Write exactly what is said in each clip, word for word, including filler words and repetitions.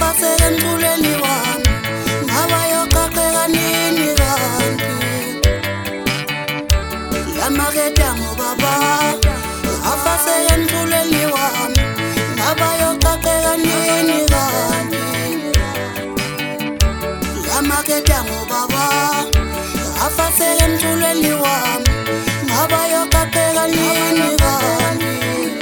afaseke emculweni wami ngaba yoqaqeka nini kanti lamaketa ngobaba afaseke emculweni wami ngaba yoqaqeka nini kanti lamaketa ngobaba afaseke emculweni wami ngaba yoqaqeka nini kanti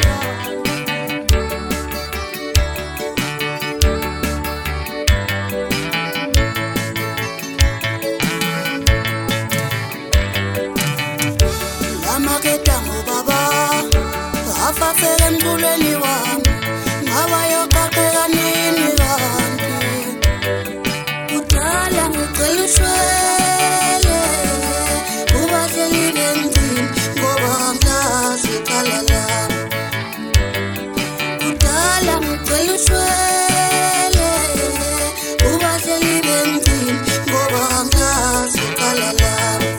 lamaketa ngobaba afaseke emculweni wami ngaba yoqaqeka nini kanti kudala ngicela ushwele ubahleli bengcini ngoba ngazi iqala lami kudala ngicela ushwele ubahleli bengcini ngoba ngazi iqala lami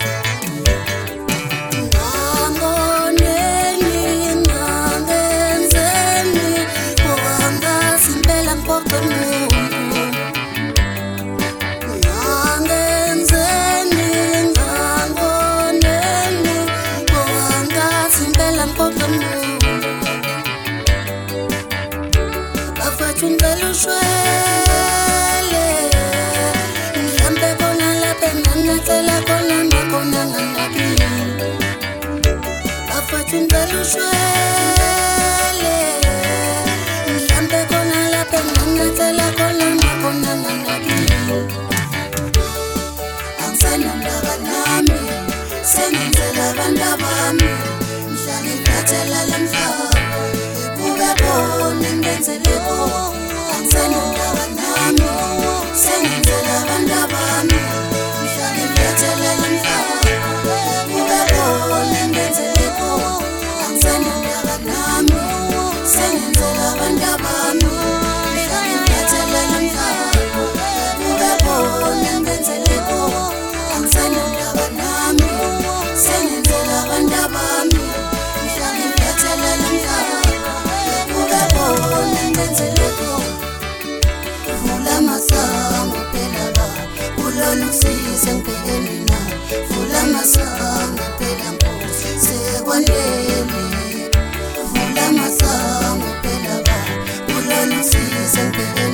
ngicela ushwele mhlambe khona lapha enganyathela khona nakhona nganakile bafathi ngicela ushwele mhlambe khona lapha enganyathela khona nakhona nganakile angisenandaba nami sengenzela abantu abami mhlawumbe ngiphathela lamhlaba kube bona ngenzele bona angisenandaba nami sengenzela abantu abami mhlawumbe ngiphathela lamhlaba kube bona ngenzele bona angisenandaba nami sengenzela abantu abami mhlawumbe ngiphathela lamhlaba kube bona ngenzele bona angisenandaba nami sengenzela abantu abami mhlawumbe ngiphathela lamhlaba kube bona ngenzele bona vula masango phela ba kulona usize ngibhekene na vula masango phela Nkosi sekwandele vula masango phela ba kulona usize ngibhekene